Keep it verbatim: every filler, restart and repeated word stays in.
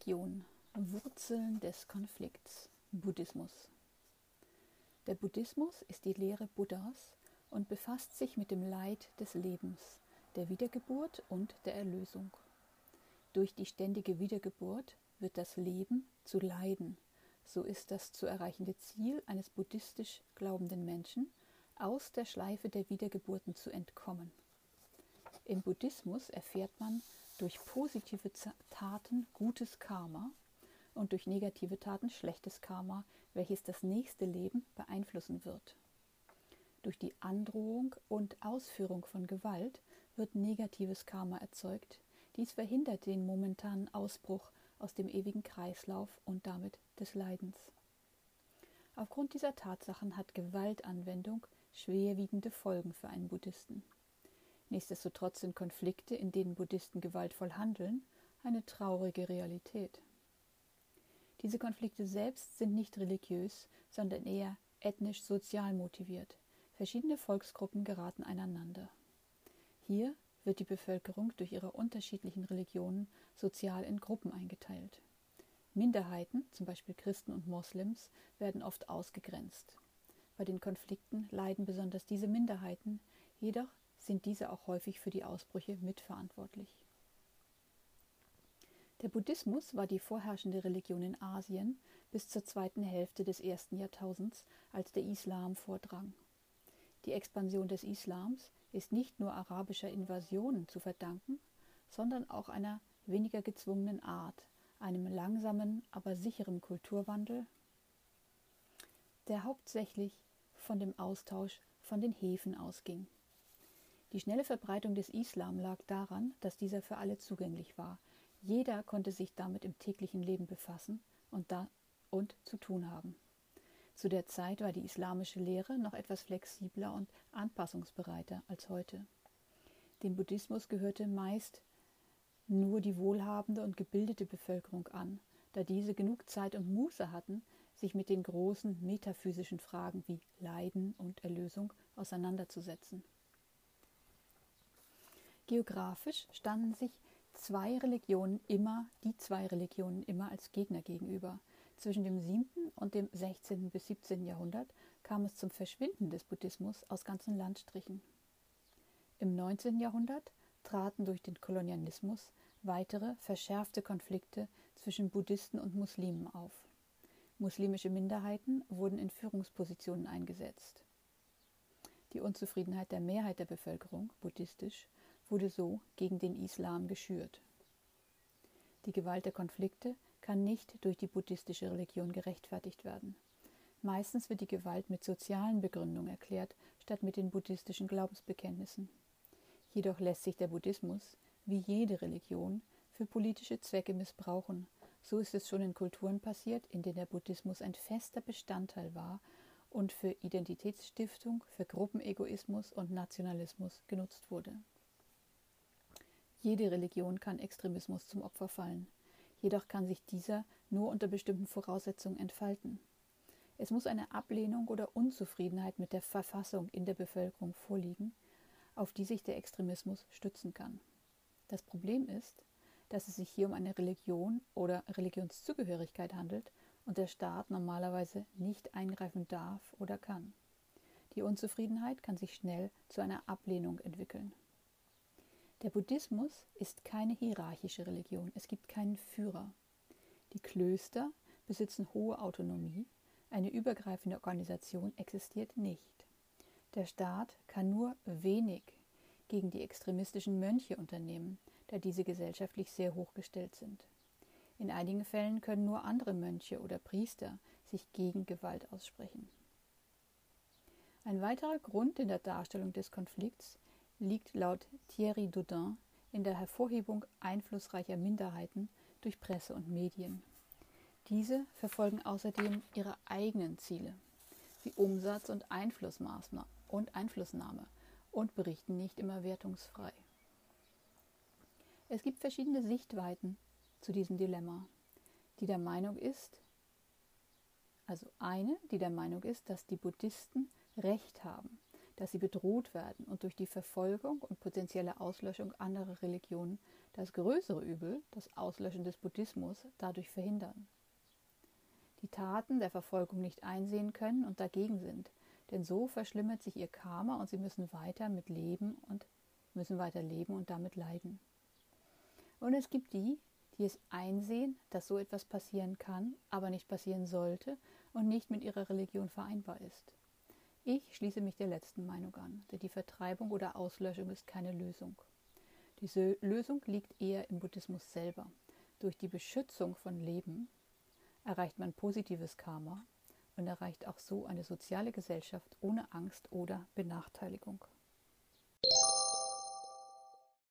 Religion. Wurzeln des Konflikts. Buddhismus. Der Buddhismus ist die Lehre Buddhas und befasst sich mit dem Leid des Lebens, der Wiedergeburt und der Erlösung. Durch die ständige Wiedergeburt wird das Leben zu Leiden. So ist das zu erreichende Ziel eines buddhistisch glaubenden Menschen, aus der Schleife der Wiedergeburten zu entkommen. Im Buddhismus erfährt man durch positive Taten gutes Karma und durch negative Taten schlechtes Karma, welches das nächste Leben beeinflussen wird. Durch die Androhung und Ausführung von Gewalt wird negatives Karma erzeugt. Dies verhindert den momentanen Ausbruch aus dem ewigen Kreislauf und damit des Leidens. Aufgrund dieser Tatsachen hat Gewaltanwendung schwerwiegende Folgen für einen Buddhisten. Nichtsdestotrotz sind Konflikte, in denen Buddhisten gewaltvoll handeln, eine traurige Realität. Diese Konflikte selbst sind nicht religiös, sondern eher ethnisch-sozial motiviert. Verschiedene Volksgruppen geraten aneinander. Hier wird die Bevölkerung durch ihre unterschiedlichen Religionen sozial in Gruppen eingeteilt. Minderheiten, zum Beispiel Christen und Moslems, werden oft ausgegrenzt. Bei den Konflikten leiden besonders diese Minderheiten, jedoch sind diese auch häufig für die Ausbrüche mitverantwortlich. Der Buddhismus war die vorherrschende Religion in Asien bis zur zweiten Hälfte des ersten Jahrtausends, als der Islam vordrang. Die Expansion des Islams ist nicht nur arabischer Invasionen zu verdanken, sondern auch einer weniger gezwungenen Art, einem langsamen, aber sicheren Kulturwandel, der hauptsächlich von dem Austausch von den Hefen ausging. Die schnelle Verbreitung des Islam lag daran, dass dieser für alle zugänglich war. Jeder konnte sich damit im täglichen Leben befassen und, da, und zu tun haben. Zu der Zeit war die islamische Lehre noch etwas flexibler und anpassungsbereiter als heute. Dem Buddhismus gehörte meist nur die wohlhabende und gebildete Bevölkerung an, da diese genug Zeit und Muße hatten, sich mit den großen metaphysischen Fragen wie Leiden und Erlösung auseinanderzusetzen. Geografisch standen sich zwei Religionen immer, die zwei Religionen immer als Gegner gegenüber. Zwischen dem siebten und dem sechzehnten bis siebzehnten Jahrhundert kam es zum Verschwinden des Buddhismus aus ganzen Landstrichen. Im neunzehnten Jahrhundert traten durch den Kolonialismus weitere verschärfte Konflikte zwischen Buddhisten und Muslimen auf. Muslimische Minderheiten wurden in Führungspositionen eingesetzt. Die Unzufriedenheit der Mehrheit der Bevölkerung, buddhistisch, wurde so gegen den Islam geschürt. Die Gewalt der Konflikte kann nicht durch die buddhistische Religion gerechtfertigt werden. Meistens wird die Gewalt mit sozialen Begründungen erklärt, statt mit den buddhistischen Glaubensbekenntnissen. Jedoch lässt sich der Buddhismus, wie jede Religion, für politische Zwecke missbrauchen. So ist es schon in Kulturen passiert, in denen der Buddhismus ein fester Bestandteil war und für Identitätsstiftung, für Gruppenegoismus und Nationalismus genutzt wurde. Jede Religion kann Extremismus zum Opfer fallen. Jedoch kann sich dieser nur unter bestimmten Voraussetzungen entfalten. Es muss eine Ablehnung oder Unzufriedenheit mit der Verfassung in der Bevölkerung vorliegen, auf die sich der Extremismus stützen kann. Das Problem ist, dass es sich hier um eine Religion oder Religionszugehörigkeit handelt und der Staat normalerweise nicht eingreifen darf oder kann. Die Unzufriedenheit kann sich schnell zu einer Ablehnung entwickeln. Der Buddhismus ist keine hierarchische Religion, es gibt keinen Führer. Die Klöster besitzen hohe Autonomie, eine übergreifende Organisation existiert nicht. Der Staat kann nur wenig gegen die extremistischen Mönche unternehmen, da diese gesellschaftlich sehr hochgestellt sind. In einigen Fällen können nur andere Mönche oder Priester sich gegen Gewalt aussprechen. Ein weiterer Grund in der Darstellung des Konflikts liegt laut Thierry Dodin in der Hervorhebung einflussreicher Minderheiten durch Presse und Medien. Diese verfolgen außerdem ihre eigenen Ziele, wie Umsatz und Einflussmaßnahme und Einflussnahme und berichten nicht immer wertungsfrei. Es gibt verschiedene Sichtweiten zu diesem Dilemma, die der Meinung ist, also eine, die der Meinung ist, dass die Buddhisten Recht haben, dass sie bedroht werden und durch die Verfolgung und potenzielle Auslöschung anderer Religionen das größere Übel, das Auslöschen des Buddhismus, dadurch verhindern. Die Taten der Verfolgung nicht einsehen können und dagegen sind, denn so verschlimmert sich ihr Karma und sie müssen weiter mit leben und müssen weiter leben und damit leiden. Und es gibt die, die es einsehen, dass so etwas passieren kann, aber nicht passieren sollte und nicht mit ihrer Religion vereinbar ist. Ich schließe mich der letzten Meinung an, denn die Vertreibung oder Auslöschung ist keine Lösung. Diese Lösung liegt eher im Buddhismus selber. Durch die Beschützung von Leben erreicht man positives Karma und erreicht auch so eine soziale Gesellschaft ohne Angst oder Benachteiligung.